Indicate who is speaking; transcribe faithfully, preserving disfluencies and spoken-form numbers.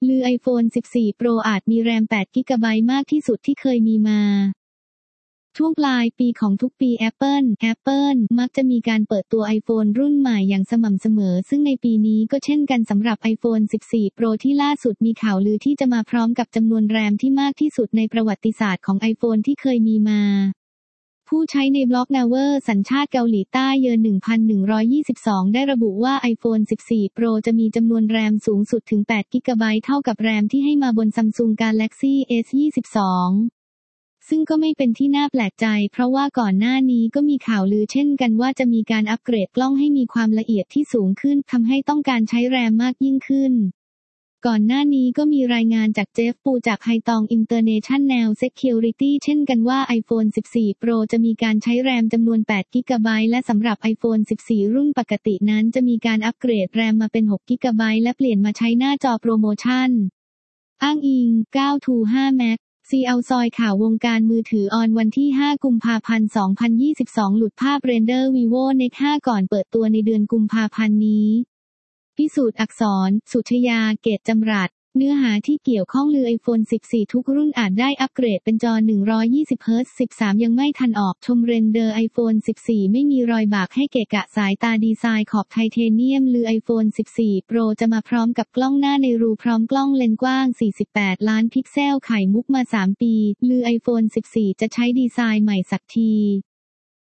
Speaker 1: ลือ iPhone สิบสี่ Pro อาจมีแรม แปด กิกะไบต์ มากที่สุดที่เคยมีมาช่วงปลายปีของทุกปี Apple Apple มักจะมีการเปิดตัว iPhone รุ่นใหม่อย่างสม่ำเสมอซึ่งในปีนี้ก็เช่นกันสำหรับ iPhone สิบสี่ Pro ที่ล่าสุดมีข่าวลือที่จะมาพร้อมกับจำนวนแรมที่มากที่สุดในประวัติศาสตร์ของ iPhone ที่เคยมีมาผู้ใช้ในบล็อก Naver สัญชาติเกาหลีใต้เยอ หนึ่งพันหนึ่งร้อยยี่สิบสอง ได้ระบุว่า iPhone สิบสี่ Pro จะมีจำนวนแรมสูงสุดถึง แปด กิกะไบต์ เท่ากับแรมที่ให้มาบน Samsung Galaxy เอส ยี่สิบสอง ซึ่งก็ไม่เป็นที่น่าแปลกใจเพราะว่าก่อนหน้านี้ก็มีข่าวลือเช่นกันว่าจะมีการอัปเกรดกล้องให้มีความละเอียดที่สูงขึ้นทำให้ต้องการใช้แรมมากยิ่งขึ้นก่อนหน้านี้ก็มีรายงานจากเจฟปูจากไฮตอง International Security เช่นกันว่า iPhone สิบสี่ Pro จะมีการใช้แรมจำนวน แปด กิกะไบต์และสำหรับ iPhone สิบสี่ รุ่นปกตินั้นจะมีการอัปเกรดแรมมาเป็น หก กิกะไบต์และเปลี่ยนมาใช้หน้าจอโปรโมชั่นอ้างอิง เก้า ทู ห้า Max ซี เอาซอยข่าววงการมือถือออนวันที่ ห้า กุมภาพันธ์ สองพันยี่สิบสอง หลุดภาพเรนเดอร์ Vivo เน็กซ์ ห้า ก่อนเปิดตัวในเดือนกุมภาพันธ์นี้พิสูจน์อักษร สุชยา เกตจำรัดเนื้อหาที่เกี่ยวข้องลือ iPhone สิบสี่ ทุกรุ่นอาจได้อัปเกรดเป็นจอ หนึ่งร้อยยี่สิบ เฮิร์ตซ์ สิบสาม ยังไม่ทันออกชมเรนเดอร์ iPhone สิบสี่ ไม่มีรอยบากให้เกะกะสายตาดีไซน์ขอบไทเทเนียมลือ iPhone สิบสี่ Pro จะมาพร้อมกับกล้องหน้าในรูพร้อมกล้องเลนส์กว้าง สี่สิบแปด ล้านพิกเซลไข่มุกมา สาม ปีลือ iPhone สิบสี่ จะใช้ดีไซน์ใหม่สักที